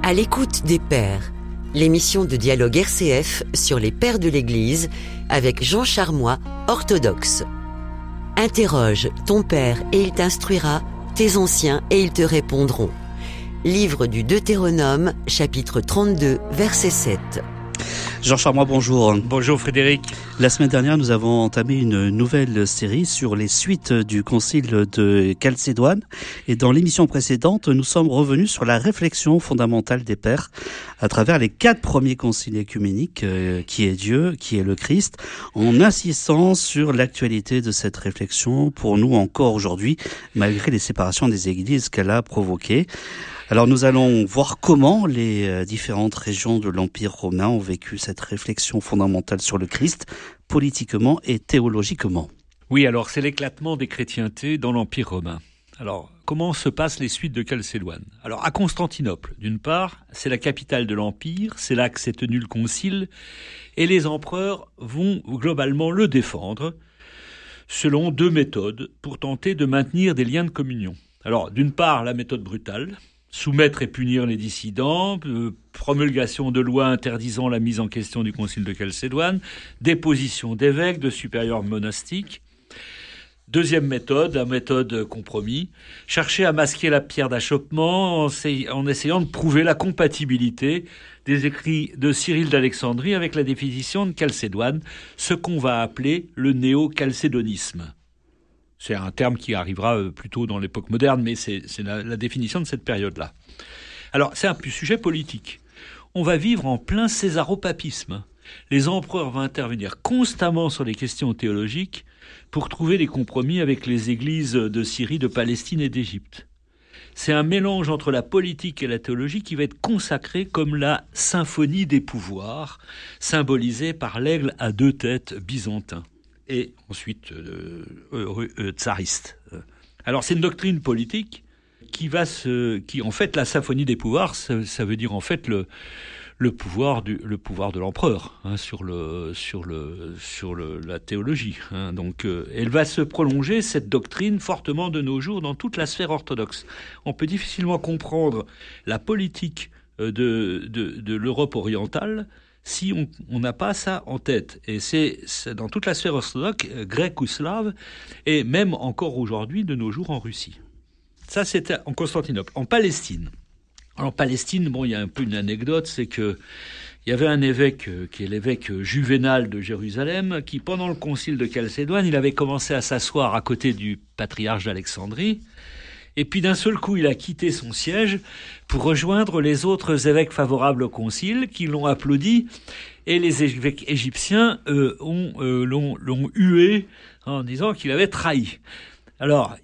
À l'écoute des pères, l'émission de dialogue RCF sur les pères de l'Église avec Jean Charmois, orthodoxe. Interroge ton père et il t'instruira, tes anciens et ils te répondront. Livre du Deutéronome, chapitre 32, verset 7. Jean Charmois, bonjour. Bonjour Frédéric. La semaine dernière, nous avons entamé une nouvelle série sur les suites du concile de Chalcédoine. Et dans l'émission précédente, nous sommes revenus sur la réflexion fondamentale des pères à travers les 4 premiers conciles œcuméniques, qui est Dieu, qui est le Christ, en insistant sur l'actualité de cette réflexion pour nous encore aujourd'hui, malgré les séparations des églises qu'elle a provoquées. Alors nous allons voir comment les différentes régions de l'Empire romain ont vécu cette réflexion fondamentale sur le Christ, politiquement et théologiquement. Oui, alors c'est l'éclatement des chrétientés dans l'Empire romain. Alors, comment se passent les suites de Chalcédoine ? Alors, à Constantinople, d'une part, c'est la capitale de l'Empire, c'est là que s'est tenu le concile, et les empereurs vont globalement le défendre selon 2 méthodes pour tenter de maintenir des liens de communion. Alors, d'une part, la méthode brutale, soumettre et punir les dissidents, promulgation de lois interdisant la mise en question du concile de Chalcédoine, déposition d'évêques, de supérieurs monastiques. Deuxième méthode, la méthode compromis, chercher à masquer la pierre d'achoppement en essayant de prouver la compatibilité des écrits de Cyril d'Alexandrie avec la définition de Chalcédoine, ce qu'on va appeler le néo-chalcédonisme. C'est un terme qui arrivera plutôt dans l'époque moderne, mais c'est la définition de cette période-là. Alors, c'est un sujet politique. On va vivre en plein césaropapisme. Les empereurs vont intervenir constamment sur les questions théologiques pour trouver des compromis avec les églises de Syrie, de Palestine et d'Égypte. C'est un mélange entre la politique et la théologie qui va être consacré comme la symphonie des pouvoirs, symbolisée par l'aigle à 2 têtes byzantin. Et ensuite tsariste. Alors c'est une doctrine politique qui en fait la symphonie des pouvoirs, ça veut dire en fait le pouvoir de l'empereur sur la théologie. Donc elle va se prolonger, cette doctrine, fortement de nos jours dans toute la sphère orthodoxe. On peut difficilement comprendre la politique de l'Europe orientale si on n'a pas ça en tête. Et c'est dans toute la sphère orthodoxe, grecque ou slave, et même encore aujourd'hui, de nos jours, en Russie. Ça, c'était en Constantinople. En Palestine. Alors, en Palestine, il y a un peu une anecdote, c'est que il y avait un évêque, qui est l'évêque Juvénal de Jérusalem, qui, pendant le concile de Chalcédoine, il avait commencé à s'asseoir à côté du patriarche d'Alexandrie. Et puis d'un seul coup, il a quitté son siège pour rejoindre les autres évêques favorables au concile qui l'ont applaudi. Et les évêques égyptiens l'ont hué en disant qu'il avait trahi. Alors,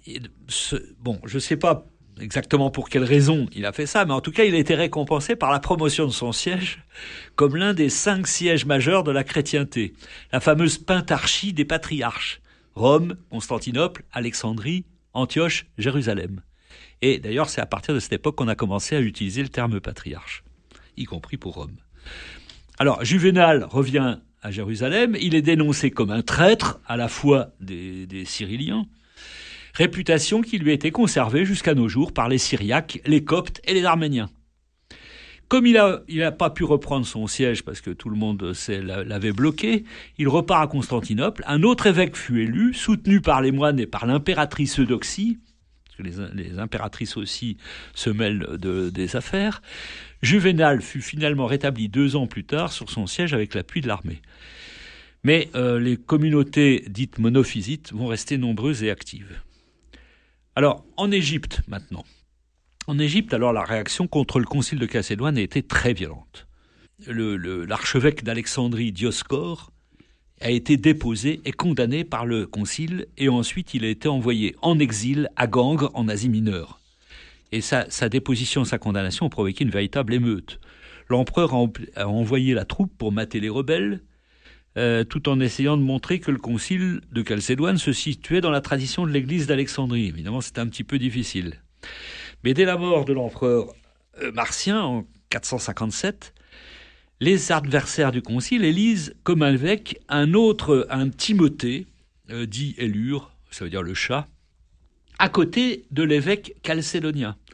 je ne sais pas exactement pour quelle raison il a fait ça, mais en tout cas, il a été récompensé par la promotion de son siège comme l'un des 5 sièges majeurs de la chrétienté, la fameuse pentarchie des patriarches. Rome, Constantinople, Alexandrie, Antioche, Jérusalem. Et d'ailleurs, c'est à partir de cette époque qu'on a commencé à utiliser le terme patriarche, y compris pour Rome. Alors, Juvénal revient à Jérusalem, il est dénoncé comme un traître à la foi des Cyréliens, réputation qui lui a été conservée jusqu'à nos jours par les Syriaques, les Coptes et les Arméniens. Comme il a pas pu reprendre son siège parce que tout le monde l'avait bloqué, il repart à Constantinople. Un autre évêque fut élu, soutenu par les moines et par l'impératrice Eudoxie, parce que les impératrices aussi se mêlent des affaires. Juvénal fut finalement rétabli 2 ans plus tard sur son siège avec l'appui de l'armée. Mais les communautés dites monophysites vont rester nombreuses et actives. Alors, en Égypte maintenant. En Égypte, alors, la réaction contre le concile de Chalcédoine a été très violente. L'archevêque d'Alexandrie, Dioscore, a été déposé et condamné par le concile, et ensuite il a été envoyé en exil à Gangre, en Asie mineure. Et sa déposition, sa condamnation ont provoqué une véritable émeute. L'empereur a envoyé la troupe pour mater les rebelles, tout en essayant de montrer que le concile de Chalcédoine se situait dans la tradition de l'église d'Alexandrie. Évidemment, c'était un petit peu difficile. Mais dès la mort de l'empereur Marcien, en 457, les adversaires du concile élisent comme évêque un Timothée, dit Élure, ça veut dire le chat, à côté de l'évêque chalcédonien.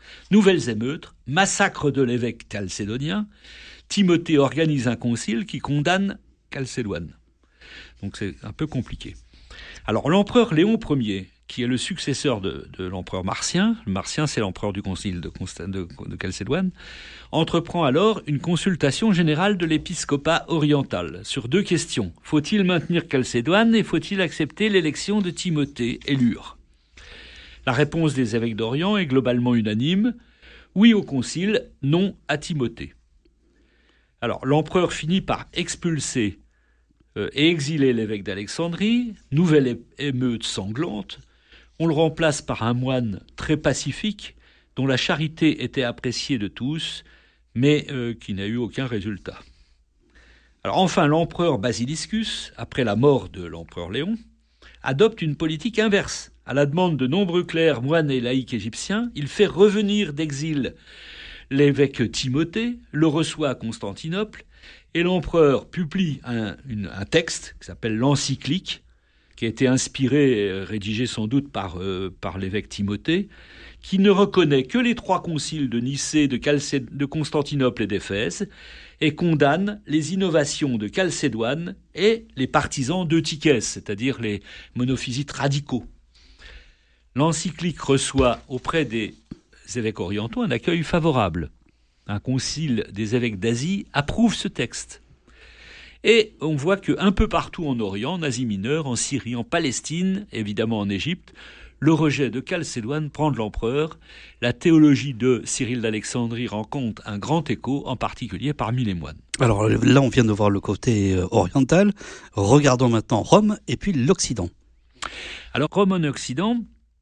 Nouvelles émeutes, massacre de l'évêque chalcédonien. Timothée organise un concile qui condamne Chalcédoine. Donc c'est un peu compliqué. Alors l'empereur Léon Ier, qui est le successeur de l'empereur Marcien, le Marcien c'est l'empereur du concile de Chalcédoine, entreprend alors une consultation générale de l'épiscopat oriental sur 2 questions. Faut-il maintenir Chalcédoine et faut-il accepter l'élection de Timothée élure ? La réponse des évêques d'Orient est globalement unanime. Oui au concile, non à Timothée. Alors l'empereur finit par expulser et exiler l'évêque d'Alexandrie. Nouvelle émeute sanglante. On le remplace par un moine très pacifique, dont la charité était appréciée de tous, mais qui n'a eu aucun résultat. Alors enfin, l'empereur Basiliscus, après la mort de l'empereur Léon, adopte une politique inverse. À la demande de nombreux clercs, moines et laïcs égyptiens, il fait revenir d'exil l'évêque Timothée, le reçoit à Constantinople, et l'empereur publie un texte qui s'appelle l'encyclique, qui a été inspiré, rédigé sans doute par l'évêque Timothée, qui ne reconnaît que les 3 conciles de Nicée, de Constantinople et d'Éphèse, et condamne les innovations de Chalcédoine et les partisans d'Eutychès, c'est-à-dire les monophysites radicaux. L'encyclique reçoit auprès des évêques orientaux un accueil favorable. Un concile des évêques d'Asie approuve ce texte. Et on voit qu'un peu partout en Orient, en Asie mineure, en Syrie, en Palestine, évidemment en Égypte, le rejet de Chalcédoine prend de l'ampleur. La théologie de Cyril d'Alexandrie rencontre un grand écho, en particulier parmi les moines. Alors là, on vient de voir le côté oriental. Regardons maintenant Rome et puis l'Occident. Alors Rome en Occident,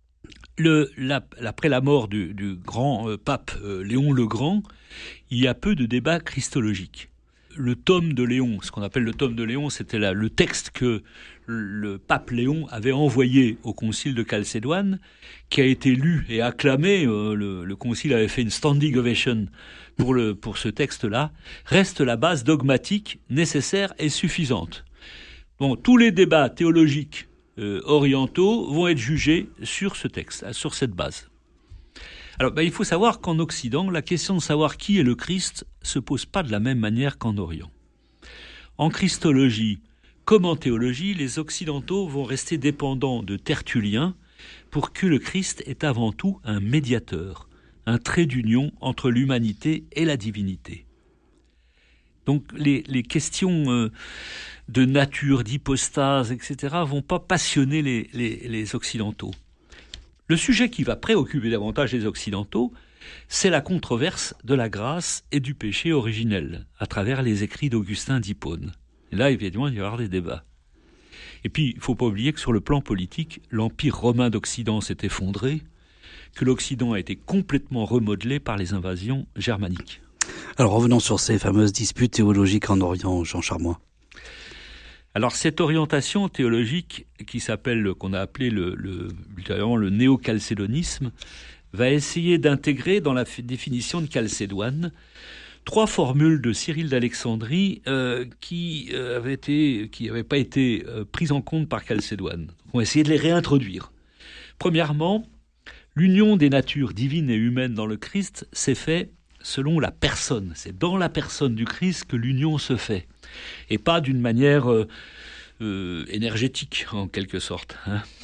après la mort du grand pape Léon le Grand, il y a peu de débats christologiques. Le tome de Léon, ce qu'on appelle le tome de Léon, c'était le texte que le pape Léon avait envoyé au concile de Chalcédoine, qui a été lu et acclamé. Le concile avait fait une standing ovation pour ce texte-là, reste la base dogmatique nécessaire et suffisante. Bon, tous les débats théologiques orientaux vont être jugés sur ce texte, sur cette base. Alors, il faut savoir qu'en Occident, la question de savoir qui est le Christ se pose pas de la même manière qu'en Orient. En christologie, comme en théologie, les Occidentaux vont rester dépendants de Tertullien pour que le Christ est avant tout un médiateur, un trait d'union entre l'humanité et la divinité. Donc les questions de nature, d'hypostase, etc. vont pas passionner les Occidentaux. Le sujet qui va préoccuper davantage les Occidentaux, c'est la controverse de la grâce et du péché originel, à travers les écrits d'Augustin d'Hippone. Et là, évidemment, il va y avoir des débats. Et puis, il ne faut pas oublier que sur le plan politique, l'Empire romain d'Occident s'est effondré, que l'Occident a été complètement remodelé par les invasions germaniques. Alors revenons sur ces fameuses disputes théologiques en Orient, Jean Charmois. Alors cette orientation théologique qu'on a appelé ultérieurement le néo-chalcédonisme va essayer d'intégrer dans la définition de Chalcédoine 3 formules de Cyril d'Alexandrie qui n'avaient pas été prises en compte par Chalcédoine. On va essayer de les réintroduire. Premièrement, l'union des natures divines et humaines dans le Christ s'est faite selon la personne. C'est dans la personne du Christ que l'union se fait. Et pas d'une manière énergétique, en quelque sorte.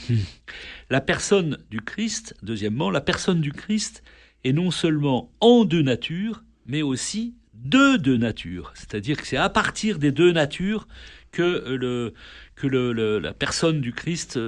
La personne du Christ, deuxièmement, la personne du Christ est non seulement en 2 natures, mais aussi de 2 natures. C'est-à-dire que c'est à partir des 2 natures que la personne du Christ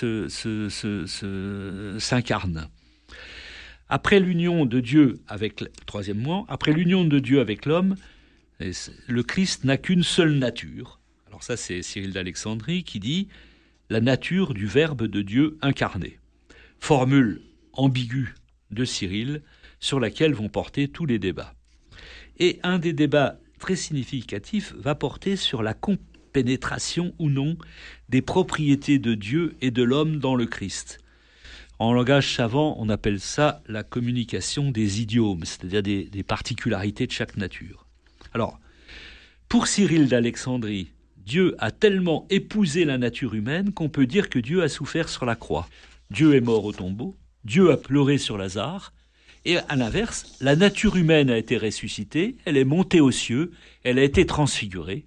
s'incarne. Après l'union de Dieu avec après l'union de Dieu avec l'homme, le Christ n'a qu'une seule nature. Alors ça, c'est Cyril d'Alexandrie qui dit la nature du Verbe de Dieu incarné. Formule ambiguë de Cyril sur laquelle vont porter tous les débats. Et un des débats très significatifs va porter sur la compénétration ou non des propriétés de Dieu et de l'homme dans le Christ. En langage savant, on appelle ça la communication des idiomes, c'est-à-dire des particularités de chaque nature. Alors, pour Cyril d'Alexandrie, Dieu a tellement épousé la nature humaine qu'on peut dire que Dieu a souffert sur la croix. Dieu est mort au tombeau, Dieu a pleuré sur Lazare, Et à l'inverse, la nature humaine a été ressuscitée, elle est montée aux cieux, elle a été transfigurée.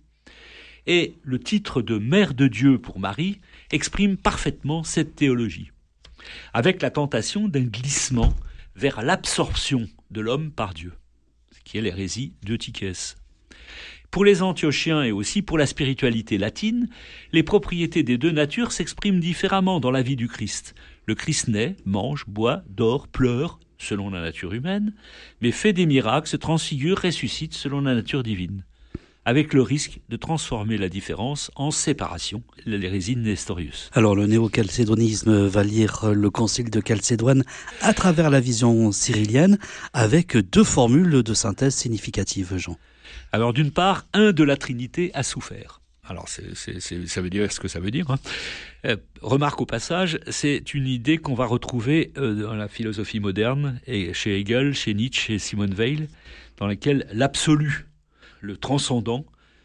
Et le titre de Mère de Dieu pour Marie exprime parfaitement cette théologie, avec la tentation d'un glissement vers l'absorption de l'homme par Dieu, ce qui est l'hérésie d'Eutychès. Pour les Antiochiens et aussi pour la spiritualité latine, les propriétés des deux natures s'expriment différemment dans la vie du Christ. Le Christ naît, mange, boit, dort, pleure, selon la nature humaine, mais fait des miracles, se transfigure, ressuscite selon la nature divine, avec le risque de transformer la différence en séparation, l'hérésie de Nestorius. Alors le néo-chalcédonisme va lire le concile de Chalcédoine à travers la vision cyrilienne, avec deux formules de synthèse significatives, Jean. Alors d'une part, un de la Trinité a souffert. Alors ça veut dire ce que ça veut dire. Remarque au passage, c'est une idée qu'on va retrouver dans la philosophie moderne, et chez Hegel, chez Nietzsche, chez Simone Weil, dans laquelle l'absolu, le transcendant,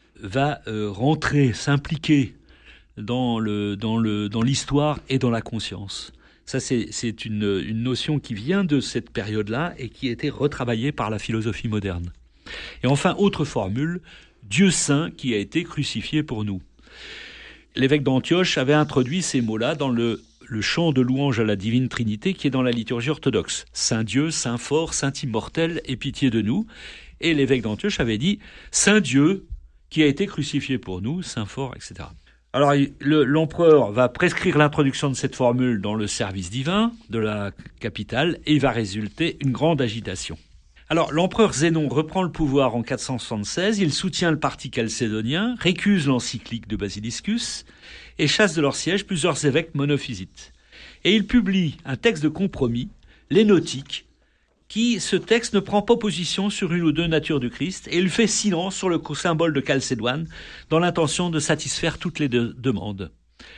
va rentrer, s'impliquer dans l'histoire et dans la conscience. Ça, c'est une notion qui vient de cette période-là et qui a été retravaillée par la philosophie moderne. Et enfin, autre formule, Dieu saint qui a été crucifié pour nous. L'évêque d'Antioche avait introduit ces mots-là dans le chant de louange à la divine Trinité qui est dans la liturgie orthodoxe. Saint Dieu, Saint fort, Saint immortel, aie pitié de nous. Et l'évêque d'Antioche avait dit Saint Dieu qui a été crucifié pour nous, Saint fort, etc. Alors l'empereur va prescrire l'introduction de cette formule dans le service divin de la capitale et il va résulter une grande agitation. Alors, l'empereur Zénon reprend le pouvoir en 476, il soutient le parti chalcédonien, récuse l'encyclique de Basiliscus et chasse de leur siège plusieurs évêques monophysites. Et il publie un texte de compromis, les Notiques, ce texte ne prend pas position sur une ou deux natures du Christ et il fait silence sur le symbole de Chalcédoine dans l'intention de satisfaire toutes les demandes.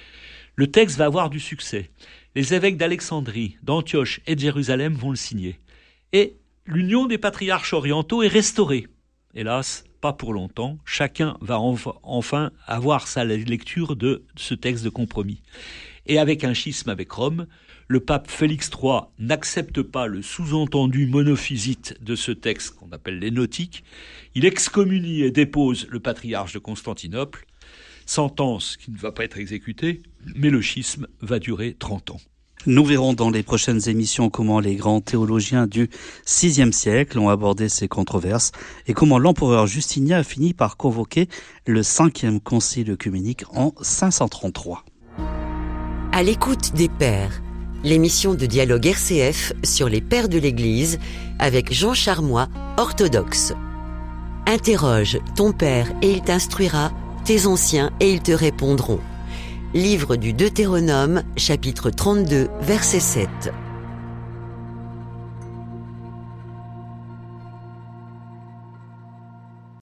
Le texte va avoir du succès. Les évêques d'Alexandrie, d'Antioche et de Jérusalem vont le signer. Et l'union des patriarches orientaux est restaurée. Hélas, pas pour longtemps. Chacun va enfin avoir sa lecture de ce texte de compromis. Et avec un schisme avec Rome, le pape Félix III n'accepte pas le sous-entendu monophysite de ce texte qu'on appelle les Notiques. Il excommunie et dépose le patriarche de Constantinople. Sentence qui ne va pas être exécutée, mais le schisme va durer 30 ans. Nous verrons dans les prochaines émissions comment les grands théologiens du VIe siècle ont abordé ces controverses et comment l'empereur Justinien a fini par convoquer le 5e concile œcuménique en 533. À l'écoute des pères, l'émission de dialogue RCF sur les pères de l'Église avec Jean Charmois, orthodoxe. Interroge ton père et il t'instruira, tes anciens et ils te répondront. Livre du Deutéronome, chapitre 32, verset 7.